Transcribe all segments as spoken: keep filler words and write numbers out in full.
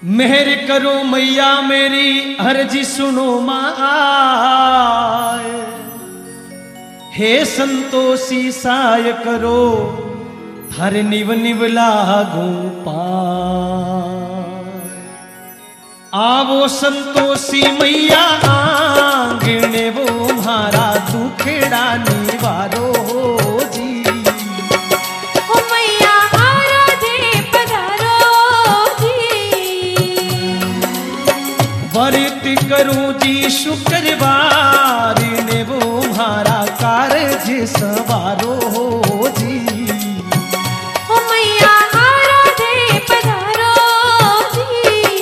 मेहर करो मैया मेरी अर्जी सुनो माए, हे संतोषी साय करो हर निव निव लागू पाए। आवो संतोषी मैया आंगणे वो म्हारा दुखड़ा निवारो जी। ओ मैया आराधे पधारो जी। व्रत करूं जी शुक्रवार ने वो म्हारा कारज सवारो जी। ओ मैया आराधे पधारो जी।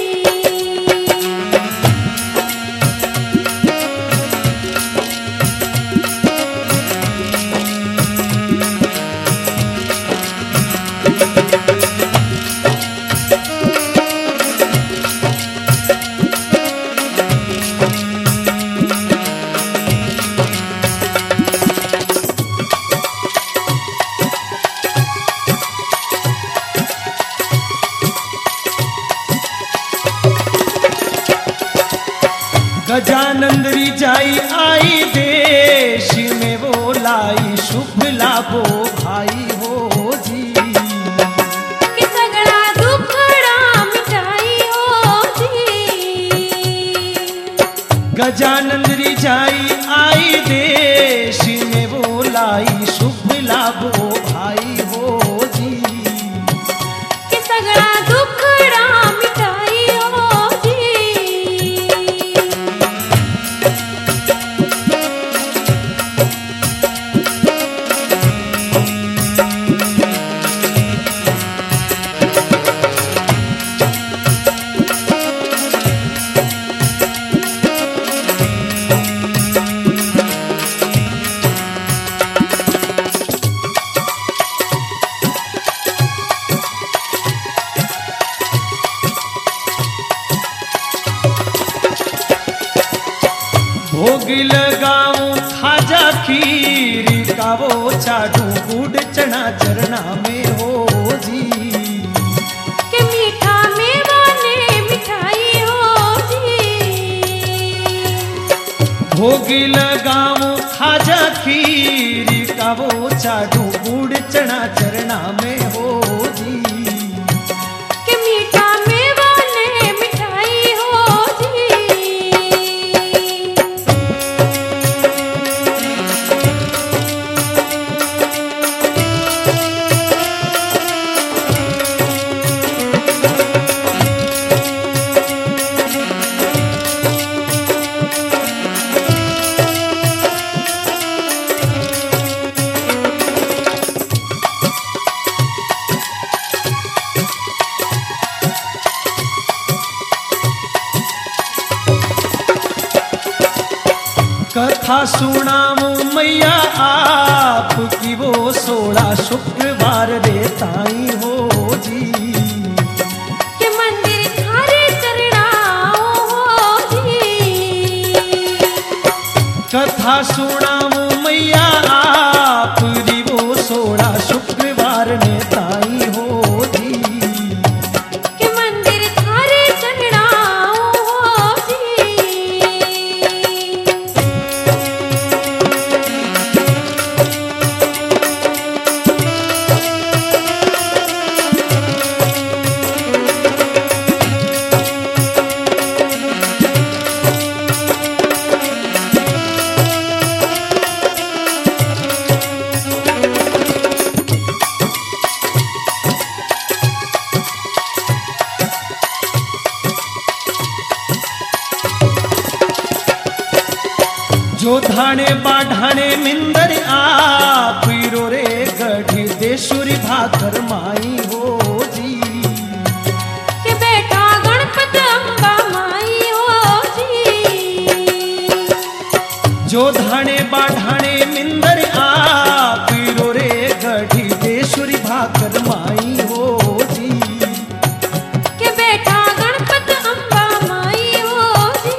गजानंदरी जाई आई देश में वो लाई शुभ लाभो भाई हो जी। कि सगड़ा दुखड़ा मिटाई हो जी। गजानंदरी जाई आई देश में वो लाई शुभ लाभो भाई हो जी। कि सगड़ा दुखड़ा मिटाई हो जी। भोग लगाऊं खाजा खीर का वो चाटू गुड़ चना चरना में हो जी। कि मीठा मेवा ने मिठाई हो जी। भोग लगाऊं खाजा खीर का वो चाटू गुड़ चना चरना में हो जी। कि मीठा मेवा ने मिठाई हो जी। कथा सुनाऊं मैया आपकी वो सोलह शुक्रवार रे ताई हो जी। कि मंदिर थारे चरणाओ हो जी। कथा सुनाऊं मैया आपकी वो सोलह शुक्रवार ने ताई हो जी। कि मंदिर थारे चरणाओ हो जी। जो धाणे बाढ़ाणे मिंदर आप रो रे गढ़ी देशुरी भाकर माई हो जी। कि बेटा गणपत अम्बा माई हो जी। जो धाणे बाढ़ाणे मिंदर आप रो रे गढ़ी देशुरी भाकर माई हो जी। कि बेटा गणपत अम्बा माई हो जी।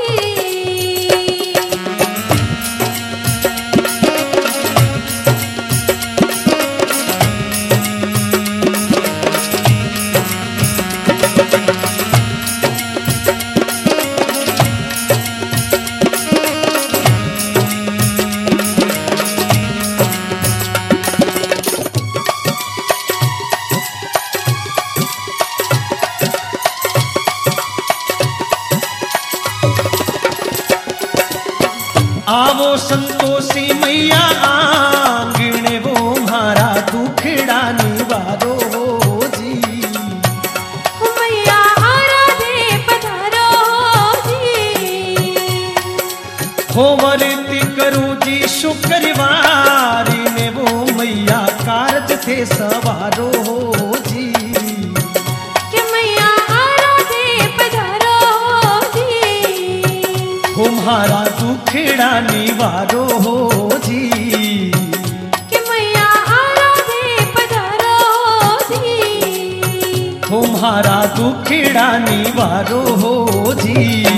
निवारो हो जी। मैया आराधे पधारो जी। हो वरती करूं जी शुक्रवारी ने वो मैया कारज थे सवारो हो जी। कि मैया आराधे पधारो जी। हो म्हारा दुखड़ा निवारो हो जी। कि मैया आराधे पधारो जी। हो म्हारा दुखड़ा निवारो हो जी।